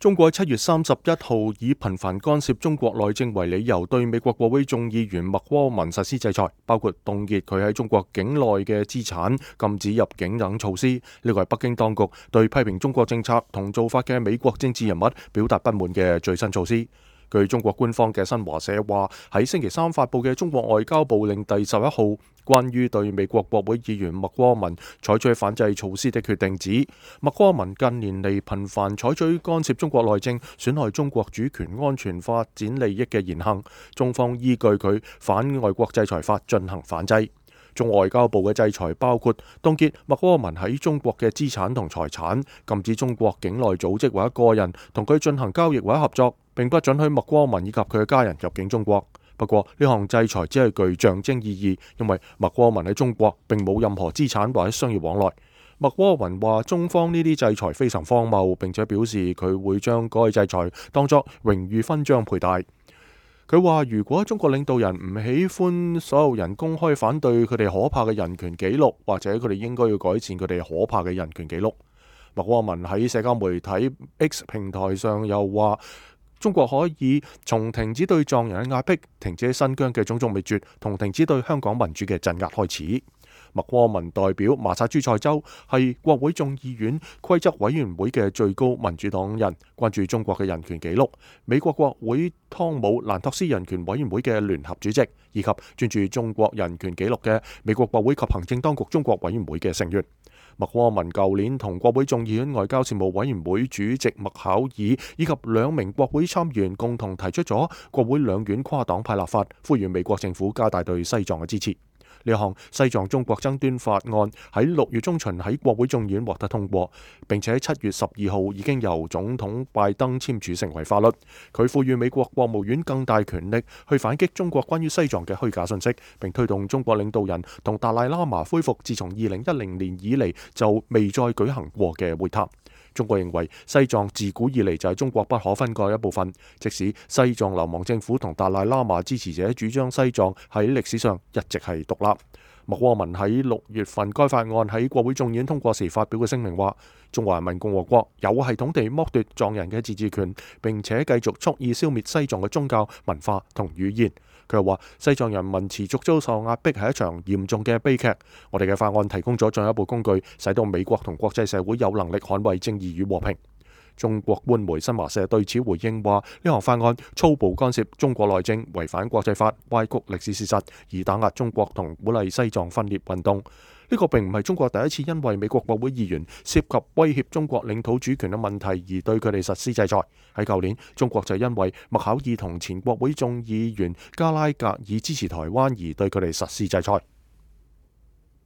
中國喺7月31號以頻繁干涉中國內政為理由，對美國國會眾議員麥柯文實施制裁，包括凍結佢喺中國境內嘅資產、禁止入境等措施。呢個係北京當局對批評中國政策同做法嘅美國政治人物表達不滿嘅最新措施。據中國官方嘅新華社話，喺星期三發佈嘅中國外交部令第11號關於對美國國會議員麥柯文採取反制措施的決定指，麥柯文近年嚟頻繁採取干涉中國內政、損害中國主權安全發展利益嘅言行，中方依據佢反外國制裁法進行反制。中外交部嘅制裁包括凍結麥柯文喺中國嘅資產同財產，禁止中國境內組織或者個人同佢進行交易或者合作，並不准許麥柯文以及佢嘅家人入境中國。不過呢項制裁只係具象徵意義，因為麥柯文喺中國並冇任何資產或者商業往來。麥柯文話中方呢啲制裁非常荒謬，並且表示佢會將該制裁當作榮譽勳章佩戴。佢話如果中國領導人唔喜歡所有人公開反對佢哋可怕嘅人權紀錄，或者佢哋應該要改善佢哋可怕嘅人權紀錄。麥柯文喺社交媒體 X 平台上又話，中國可以從停止對藏人嘅壓迫、停止喺新疆嘅種族滅絕同停止對香港民主嘅鎮壓開始。麥柯文代表麻薩諸塞州，係國會眾議院規則委員會嘅最高民主黨人，關注中國嘅人權紀錄，美國國會湯姆蘭托斯人權委員會嘅聯合主席，以及專注中國人權紀錄嘅美國國會及行政當局中國委員會嘅成員。麥柯文舊年同國會眾議院外交事務委員會主席麥考爾以及2名國會參議員共同提出咗國會兩院跨黨派立法，呼籲美國政府加大對西藏嘅支持。呢項西藏中國爭端法案喺6月中旬喺國會眾議院獲得通過，並且喺7月12號已經由總統拜登簽署成為法律。佢賦予美國國務院更大權力去反擊中國關於西藏嘅虛假信息，並推動中國領導人同達賴喇嘛恢復自從2010年以嚟就未再舉行過嘅會談。中國認為西藏自古以嚟就係中國不可分割一部分，即使西藏流亡政府同達賴喇嘛支持者主張西藏喺歷史上一直係獨立。麥柯文喺6月份該法案喺國會眾議院通過時發表嘅聲明話，中華人民共和國有系統地剝奪藏人嘅自治權，並且繼續蓄意消滅西藏嘅宗教、文化同語言。佢又話，西藏人民持續遭受壓迫係一場嚴重嘅悲劇。我哋嘅法案提供咗進一步工具，使到美國同國際社會有能力捍衛正義與和平。中國官媒新華社對此回應話，呢項法案粗暴干涉中國內政，違反國際法，歪曲歷史事實，以打壓中國同鼓勵西藏分裂運動。呢個並唔係中國第一次因為美國國會議員涉及威脅中國領土主權嘅問題而對佢哋實施制裁。喺舊年，中國就因為麥考爾同前國會眾議員加拉格爾支持台灣而對佢哋實施制裁。